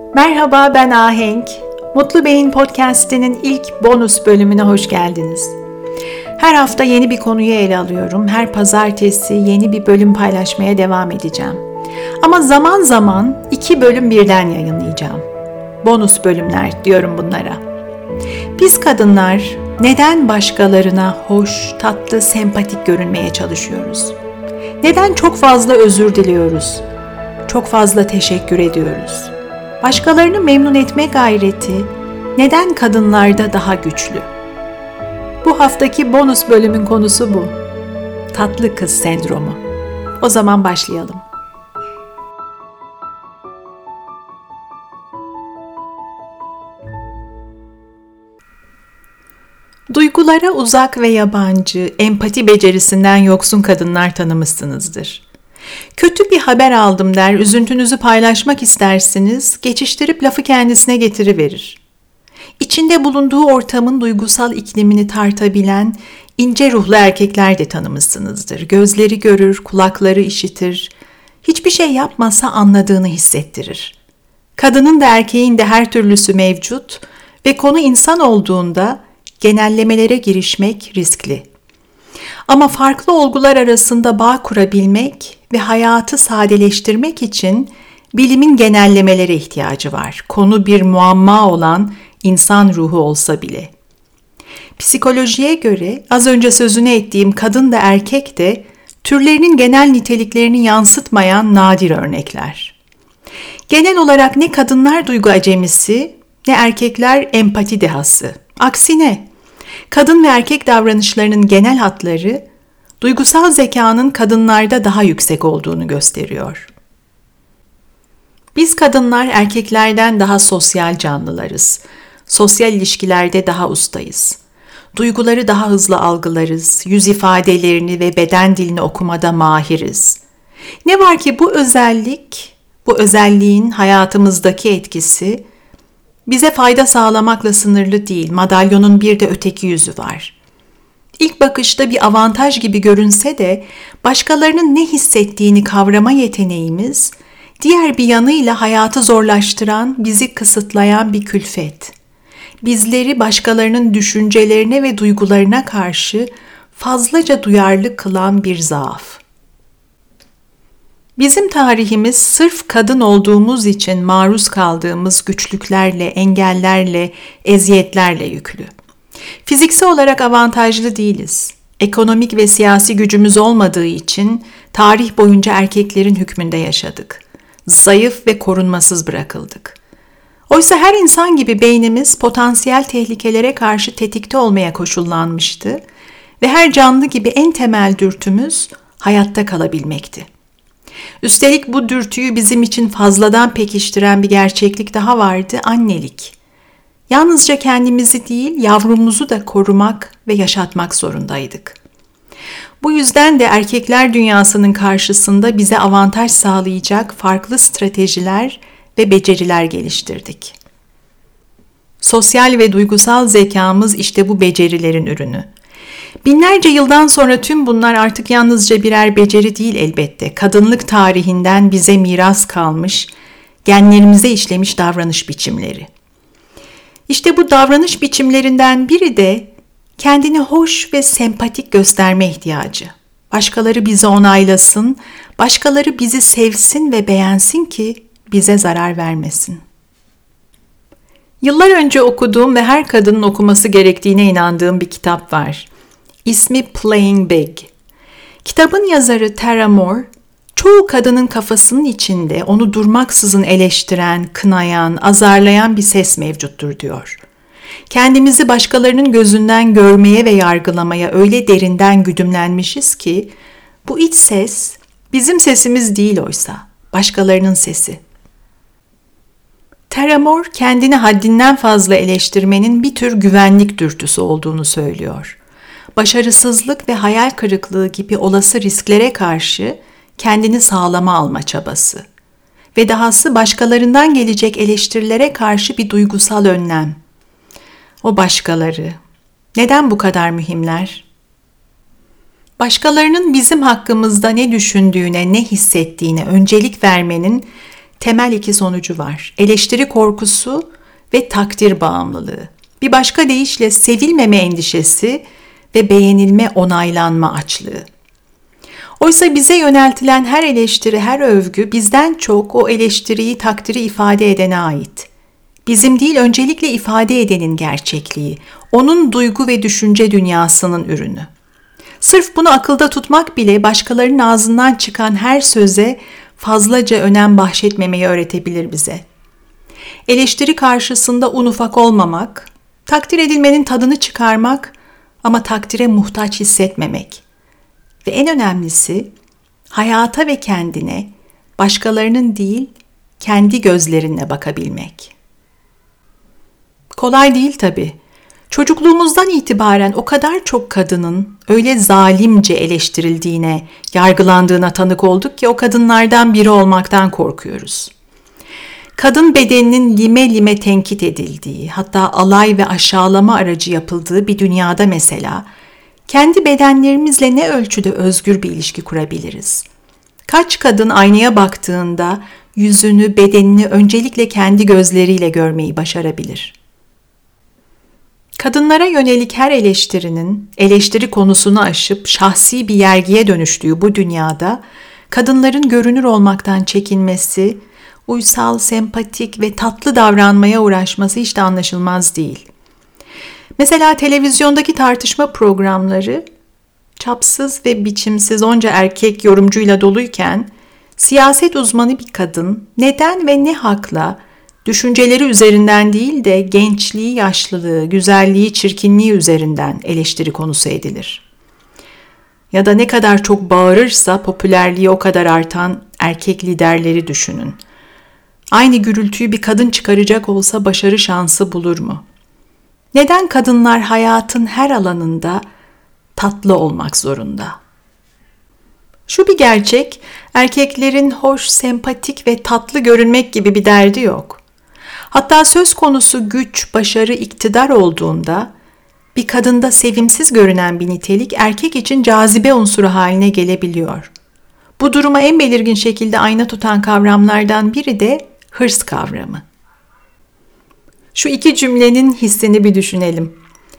Merhaba, ben Ahenk. Mutlu Beyin Podcast'inin ilk bonus bölümüne hoş geldiniz. Her hafta yeni bir konuyu ele alıyorum. Her pazartesi yeni bir bölüm paylaşmaya devam edeceğim. Ama zaman zaman 2 bölüm birden yayınlayacağım. Bonus bölümler diyorum bunlara. Biz kadınlar neden başkalarına hoş, tatlı, sempatik görünmeye çalışıyoruz? Neden çok fazla özür diliyoruz? Çok fazla teşekkür ediyoruz? Başkalarını memnun etme gayreti neden kadınlarda daha güçlü? Bu haftaki bonus bölümün konusu bu. Tatlı kız sendromu. O zaman başlayalım. Duygulara uzak ve yabancı, empati becerisinden yoksun kadınlar tanımışsınızdır. Kötü bir haber aldım der, üzüntünüzü paylaşmak istersiniz, geçiştirip lafı kendisine getiriverir. İçinde bulunduğu ortamın duygusal iklimini tartabilen ince ruhlu erkekler de tanımışsınızdır. Gözleri görür, kulakları işitir, hiçbir şey yapmasa anladığını hissettirir. Kadının da erkeğin de her türlüsü mevcut ve konu insan olduğunda genellemelere girişmek riskli. Ama farklı olgular arasında bağ kurabilmek ve hayatı sadeleştirmek için bilimin genellemelere ihtiyacı var. Konu bir muamma olan insan ruhu olsa bile. Psikolojiye göre az önce sözünü ettiğim kadın da erkek de türlerinin genel niteliklerini yansıtmayan nadir örnekler. Genel olarak ne kadınlar duygu acemisi ne erkekler empati dehası. Aksine kadın ve erkek davranışlarının genel hatları duygusal zekanın kadınlarda daha yüksek olduğunu gösteriyor. Biz kadınlar erkeklerden daha sosyal canlılarız. Sosyal ilişkilerde daha ustayız. Duyguları daha hızlı algılarız. Yüz ifadelerini ve beden dilini okumada mahiriz. Ne var ki bu özelliğin hayatımızdaki etkisi bize fayda sağlamakla sınırlı değil, madalyonun bir de öteki yüzü var. İlk bakışta bir avantaj gibi görünse de başkalarının ne hissettiğini kavrama yeteneğimiz, diğer bir yanıyla hayatı zorlaştıran, bizi kısıtlayan bir külfet. Bizleri başkalarının düşüncelerine ve duygularına karşı fazlaca duyarlı kılan bir zaaf. Bizim tarihimiz sırf kadın olduğumuz için maruz kaldığımız güçlüklerle, engellerle, eziyetlerle yüklü. Fiziksel olarak avantajlı değiliz. Ekonomik ve siyasi gücümüz olmadığı için tarih boyunca erkeklerin hükmünde yaşadık. Zayıf ve korunmasız bırakıldık. Oysa her insan gibi beynimiz potansiyel tehlikelere karşı tetikte olmaya koşullanmıştı ve her canlı gibi en temel dürtümüz hayatta kalabilmekti. Üstelik bu dürtüyü bizim için fazladan pekiştiren bir gerçeklik daha vardı, annelik. Yalnızca kendimizi değil, yavrumuzu da korumak ve yaşatmak zorundaydık. Bu yüzden de erkekler dünyasının karşısında bize avantaj sağlayacak farklı stratejiler ve beceriler geliştirdik. Sosyal ve duygusal zekamız işte bu becerilerin ürünü. Binlerce yıldan sonra tüm bunlar artık yalnızca birer beceri değil elbette. Kadınlık tarihinden bize miras kalmış, genlerimize işlemiş davranış biçimleri. İşte bu davranış biçimlerinden biri de kendini hoş ve sempatik gösterme ihtiyacı. Başkaları bizi onaylasın, başkaları bizi sevsin ve beğensin ki bize zarar vermesin. Yıllar önce okuduğum ve her kadının okuması gerektiğine inandığım bir kitap var. İsmi Playing Big. Kitabın yazarı Tara Moore, çoğu kadının kafasının içinde onu durmaksızın eleştiren, kınayan, azarlayan bir ses mevcuttur diyor. Kendimizi başkalarının gözünden görmeye ve yargılamaya öyle derinden güdümlenmişiz ki bu iç ses bizim sesimiz değil oysa, başkalarının sesi. Tara Moore kendini haddinden fazla eleştirmenin bir tür güvenlik dürtüsü olduğunu söylüyor. Başarısızlık ve hayal kırıklığı gibi olası risklere karşı kendini sağlama alma çabası ve dahası başkalarından gelecek eleştirilere karşı bir duygusal önlem. O başkaları, neden bu kadar mühimler? Başkalarının bizim hakkımızda ne düşündüğüne, ne hissettiğine öncelik vermenin temel iki sonucu var. Eleştiri korkusu ve takdir bağımlılığı. Bir başka deyişle sevilmeme endişesi ve beğenilme, onaylanma açlığı. Oysa bize yöneltilen her eleştiri, her övgü bizden çok o eleştiriyi, takdiri ifade edene ait. Bizim değil, öncelikle ifade edenin gerçekliği, onun duygu ve düşünce dünyasının ürünü. Sırf bunu akılda tutmak bile başkalarının ağzından çıkan her söze fazlaca önem bahşetmemeyi öğretebilir bize. Eleştiri karşısında un ufak olmamak, takdir edilmenin tadını çıkarmak ama takdire muhtaç hissetmemek. Ve en önemlisi hayata ve kendine başkalarının değil, kendi gözlerinle bakabilmek. Kolay değil tabii. Çocukluğumuzdan itibaren o kadar çok kadının öyle zalimce eleştirildiğine, yargılandığına tanık olduk ki o kadınlardan biri olmaktan korkuyoruz. Kadın bedeninin lime lime tenkit edildiği, hatta alay ve aşağılama aracı yapıldığı bir dünyada mesela, kendi bedenlerimizle ne ölçüde özgür bir ilişki kurabiliriz? Kaç kadın aynaya baktığında yüzünü, bedenini öncelikle kendi gözleriyle görmeyi başarabilir? Kadınlara yönelik her eleştirinin eleştiri konusunu aşıp şahsi bir yergiye dönüştüğü bu dünyada kadınların görünür olmaktan çekinmesi, uysal, sempatik ve tatlı davranmaya uğraşması hiç de anlaşılmaz değil. Mesela televizyondaki tartışma programları çapsız ve biçimsiz onca erkek yorumcuyla doluyken siyaset uzmanı bir kadın neden ve ne hakla düşünceleri üzerinden değil de gençliği, yaşlılığı, güzelliği, çirkinliği üzerinden eleştiri konusu edilir. Ya da ne kadar çok bağırırsa popülerliği o kadar artan erkek liderleri düşünün. Aynı gürültüyü bir kadın çıkaracak olsa başarı şansı bulur mu? Neden kadınlar hayatın her alanında tatlı olmak zorunda? Şu bir gerçek, erkeklerin hoş, sempatik ve tatlı görünmek gibi bir derdi yok. Hatta söz konusu güç, başarı, iktidar olduğunda bir kadında sevimsiz görünen bir nitelik erkek için cazibe unsuru haline gelebiliyor. Bu duruma en belirgin şekilde ayna tutan kavramlardan biri de hırs kavramı. Şu iki cümlenin hissini bir düşünelim.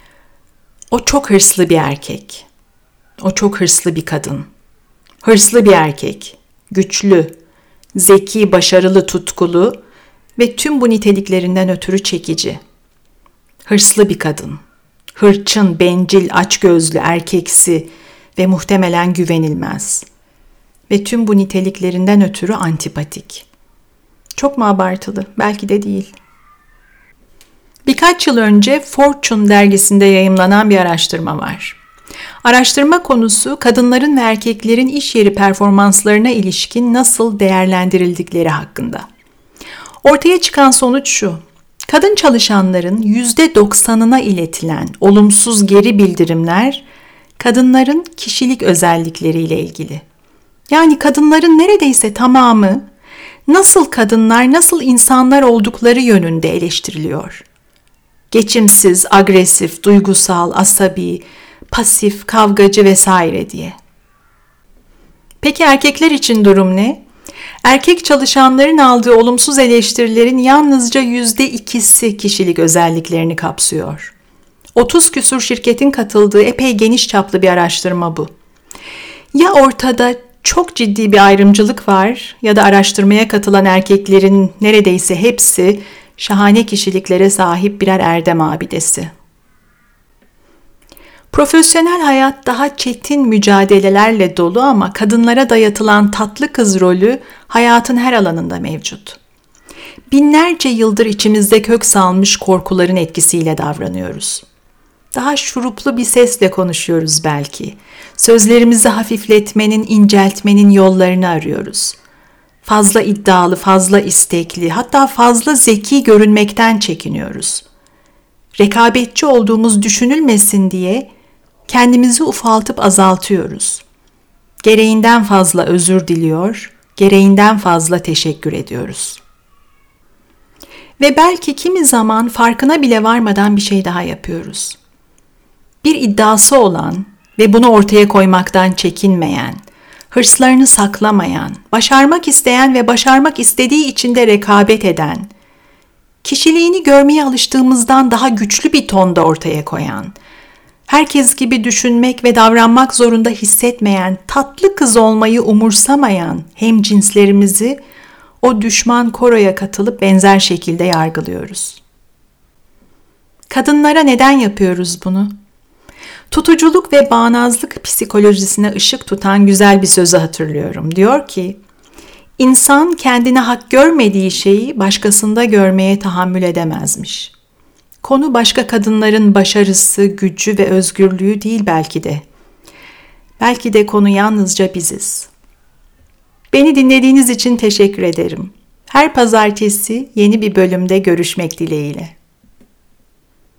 O çok hırslı bir erkek. O çok hırslı bir kadın. Hırslı bir erkek, güçlü, zeki, başarılı, tutkulu ve tüm bu niteliklerinden ötürü çekici. Hırslı bir kadın, hırçın, bencil, açgözlü, erkeksi ve muhtemelen güvenilmez. Ve tüm bu niteliklerinden ötürü antipatik. Çok mu abartılı? Belki de değil. Birkaç yıl önce Fortune dergisinde yayımlanan bir araştırma var. Araştırma konusu kadınların ve erkeklerin iş yeri performanslarına ilişkin nasıl değerlendirildikleri hakkında. Ortaya çıkan sonuç şu: kadın çalışanların %90'ına iletilen olumsuz geri bildirimler kadınların kişilik özellikleriyle ilgili. Yani kadınların neredeyse tamamı nasıl kadınlar, nasıl insanlar oldukları yönünde eleştiriliyor. Geçimsiz, agresif, duygusal, asabi, pasif, kavgacı vesaire diye. Peki erkekler için durum ne? Erkek çalışanların aldığı olumsuz eleştirilerin yalnızca %2'si kişilik özelliklerini kapsıyor. 30 küsur şirketin katıldığı epey geniş çaplı bir araştırma bu. Ya ortada çok ciddi bir ayrımcılık var ya da araştırmaya katılan erkeklerin neredeyse hepsi şahane kişiliklere sahip birer erdem abidesi. Profesyonel hayat daha çetin mücadelelerle dolu ama kadınlara dayatılan tatlı kız rolü hayatın her alanında mevcut. Binlerce yıldır içimizde kök salmış korkuların etkisiyle davranıyoruz. Daha şuruplu bir sesle konuşuyoruz belki. Sözlerimizi hafifletmenin, inceltmenin yollarını arıyoruz. Fazla iddialı, fazla istekli, hatta fazla zeki görünmekten çekiniyoruz. Rekabetçi olduğumuz düşünülmesin diye kendimizi ufaltıp azaltıyoruz. Gereğinden fazla özür diliyor, gereğinden fazla teşekkür ediyoruz. Ve belki kimi zaman farkına bile varmadan bir şey daha yapıyoruz. Bir iddiası olan ve bunu ortaya koymaktan çekinmeyen, hırslarını saklamayan, başarmak isteyen ve başarmak istediği için de rekabet eden, kişiliğini görmeye alıştığımızdan daha güçlü bir tonda ortaya koyan, herkes gibi düşünmek ve davranmak zorunda hissetmeyen, tatlı kız olmayı umursamayan hemcinslerimizi o düşman koroya katılıp benzer şekilde yargılıyoruz. Kadınlara neden yapıyoruz bunu? Tutuculuk ve bağnazlık psikolojisine ışık tutan güzel bir sözü hatırlıyorum. Diyor ki, İnsan kendine hak görmediği şeyi başkasında görmeye tahammül edemezmiş. Konu başka kadınların başarısı, gücü ve özgürlüğü değil belki de. Belki de konu yalnızca biziz. Beni dinlediğiniz için teşekkür ederim. Her pazartesi yeni bir bölümde görüşmek dileğiyle.